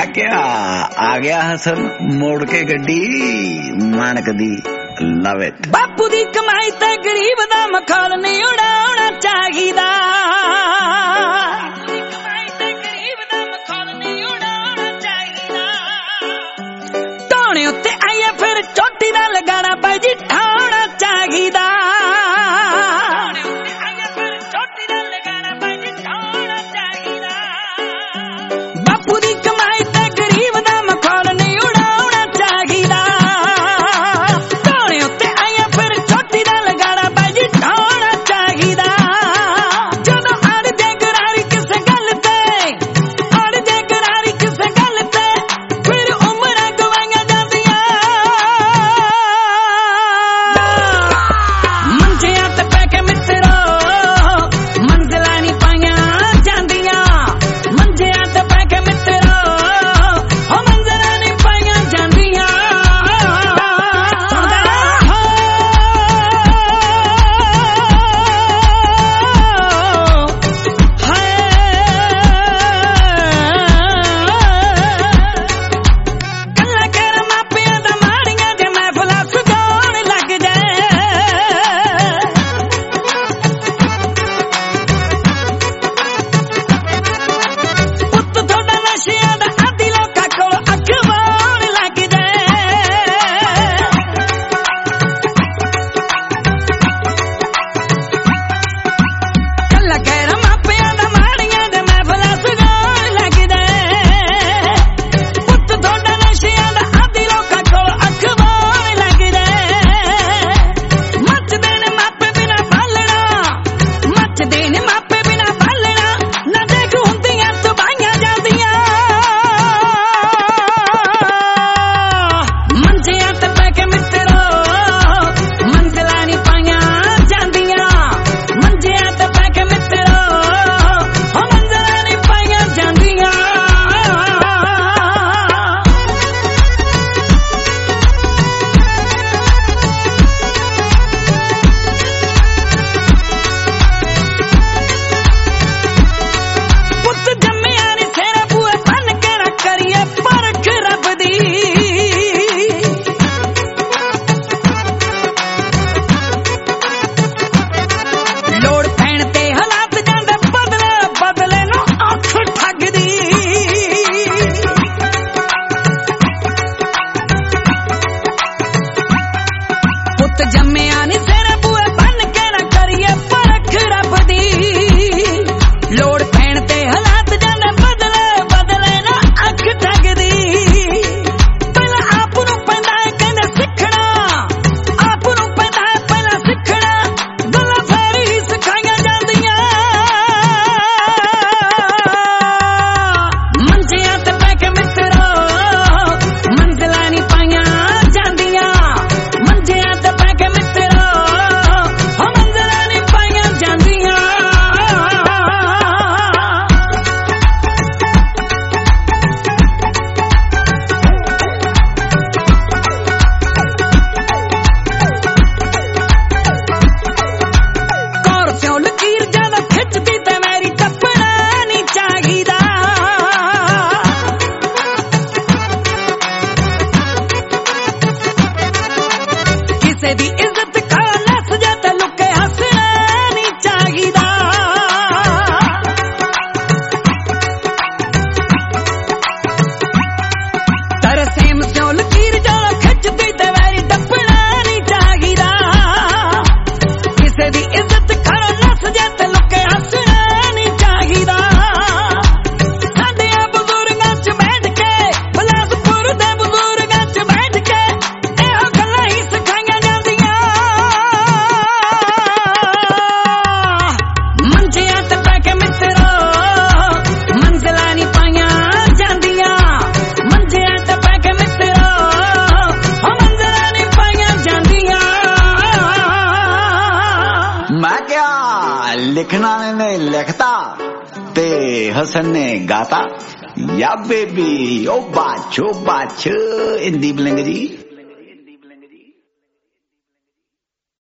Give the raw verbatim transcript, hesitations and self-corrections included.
मैं क्या आ गया हसन मोड़ के गड्डी मानक दी लव इट बापू दी कमाई ते गरीब दा मखाल नहीं उड़ाउणा चाहिदा टोने उत्ते आइए फिर चोटी दा लगाना पाई जी ठाउणा चाहिदा बापू दी कमाई ते गरीब दा मखाल नहीं उड़ाउणा चाहिदा टोने उत्ते आइए फिर चोटी दा लगाना पाई जी ठाउणा चाहिदा जदों अड़ जे गरारी किसे गल ते अड़ जे गरारी किसे गल ते फिर उमरां गवाईयां जांदियां मंजियां ते पै के मित्रो मंजिलां नहीं पाईयां जांदियां मंजियां ते पै के मित्रो हो मंजिलां नहीं पाईयां जांदियां कल्ला कर मापियां दा माड़ियां जे महफिलां सजाउण लग जाए पुੱਤ ਤੁਹਾਡਾ ਨਸ਼ਿਆਂ ਦਾ ਆਦੀ ਲੋਕਾਂ ਕੋਲ ਅਖਵਾਉਣ ਲੱਗ ਜਾਏ ਕੱਲਾ ਕਹਿਰ ਮਾਪਿਆਂ ਦਾ ਮਾੜੀਆਂ ਦੇ ਮਹਿਫਲਾਂ ਸਜਾਉਣ ਲੱਗ ਜਾਏ ਪੁੱਤ ਤੁਹਾਡਾ ਨਸ਼ਿਆਂ ਦਾ ਆਦੀ ਲੋਕਾਂ ਕੋਲ ਅਖਵਾਉਣ ਲੱਗ ਜਾਏ ਮੱਚਦੇ ਨੇ ਮਾਪੇ ਬਿਨਾ ਬਾਲਣਾ ਮੱਚਦੇ ਨੇ ਮਾਪੇ ਬਿਨਾ ਬਾਲਣਾ ਨਾ ਦੇਖ ਹੁੰਦੀਆਂ ਤਬਾਹੀਆਂ ਜਾਂਦੀਆਂ ਮੰਜਿਆਂ ਤੇ ਪੈ ਕੇ ਮਿੱਤਰੋ ਮੰਜ਼ਿਲਾਂ ਨਹੀਂ ਪਾਈਆਂ ਜਾਂਦੀਆਂ ਮੰਜਿਆਂ ਤੇ ਪੈ ਕੇ ਮਿੱਤਰੋ ਹੋ ਮੰਜ਼ਿਲਾਂ ਨਹੀਂ ਪਾਈਆਂ ਜਾਂਦੀਆਂ ਪੁੱਤ ਜੰਮਿਆ ਨੀ ਤੇਰਾ ਬੂਏ ਬੰਨ ਕੇ ਨਾ ਕਰੀਏ ਪਰਖ ਰੱਬ ਦੀ ਲੋੜ ਪੈਣ ਤੇ ਹਾਲਾਤ ਜਾਂਦੇ ਬਦਲੇ ਬਦਲੇ ਨੂੰ ਅੱਖ ਠੱਗਦੀ ਪੁੱਤ ਜੰਮਿਆ ਨੀ ਤੇਰੇ ਬੂਏ ਬੰਨ ਕੇ ਨਾ ਕਰੀਏ ਪਰਖ ਰੱਬ ਦੀ ਲੋੜ ਪੈਣ ਤੇ ਹਾਲਾਤ ਜਾਂਦੇ ਬਦਲੇ ਬਦਲੇ ਨਾ ਅੱਖ ਠੱਗਦੀ ਪਹਿਲਾਂ ਆਪ ਨੂੰ ਪੈਂਦਾ ਹੈ ਕਹਿੰਦੇ ਸਿੱਖਣਾ ਆਪ ਨੂੰ ਪੈਂਦਾ ਹੈ ਪਹਿਲਾਂ ਸਿੱਖਣਾ ਗੱਲਾਂ ਫੇਰ ਹੀ ਸਿਖਾਈਆਂ ਜਾਂਦੀਆਂ ਮੰਜਿਆਂ ਤੇ ਪੈ ਕੇ ਮਿੱਤਰੋ ਮੰਜ਼ਿਲਾਂ ਨਹੀਂ ਪਾਈਆਂ ਜਾਂਦੀਆਂ ਮੰਜਿਆਂ ਤੇ ਪੈ ਕੇ ਮਿੱਤਰੋ ਹੋ ਮੰਜ਼ਿਲਾਂ ਨਹੀਂ ਪਾਈਆਂ ਜਾਂਦੀਆਂ ਕੌਰ ਸਿਓ ਲਕੀਰ ਜਦੋਂ ਖਿੱਚਦੀ ਤੇ ਮੇਰੀ ਟੱਪਣਾ ਨਹੀਂ ਚਾਹੀਦਾ ਕਿਸੇ ਦੀ ਇੱਜ਼ਤ ਖਾ ਨੱਸ ਜਾ ਤੇ ਲੁਕੇ ਹੱਸਣਾ ਨਹੀਂ ਚਾਹੀਦਾ ਤਰਸੇਮ ਸਿਓ ਲਕੀਰ ਜਦੋਂ ਖਿੱਚਦੀ ਤੇ ਮੇਰੀ ਟੱਪਣਾ ਨਹੀਂ ਚਾਹੀਦਾ ਕਿਸੇ ਦੀ ਇੱਜ਼ਤ ਕਰੋ ਨੱਸ ਜਾ ਤੇ ਲੁਕੇ ਹੱਸਣਾ ਨਹੀਂ ਚਾਹੀਦਾ ਸਾਡਿਆਂ ਬਜ਼ੁਰਗਾਂ 'ਚ ਬੈਠ ਕੇ ਬਿਲਾਸਪੁਰ ਦੇ ਬਜ਼ੁਰਗਾਂ 'ਚ ਬੈਠ ਕੇ ਇਹੋ ਗੱਲਾਂ ਹੀ ਸਿਖਾਈਆਂ ਜਾਂਦੀਆਂ ਮੰਜਿਆਂ ਤੇ ਪੈ ਕੇ ਮਿੱਤਰੋ ਮੰਜ਼ਿਲਾਂ ਨਹੀਂ ਪਾਈਆਂ ਜਾਂਦੀਆਂ ਮੰਜਿਆਂ ਤੇ ਪੈ ਕੇ ਮਿੱਤਰੋ ਹੋ ਮੰਜ਼ਿਲਾਂ ਨਹੀਂ ਪਾਈਆਂ ਜਾਂਦੀਆਂ मैं क्या लिखना ने लिखता ते हसन ने गाता या बेबी ओ बाच ओ बाच हिंदी बोलेंगे जी।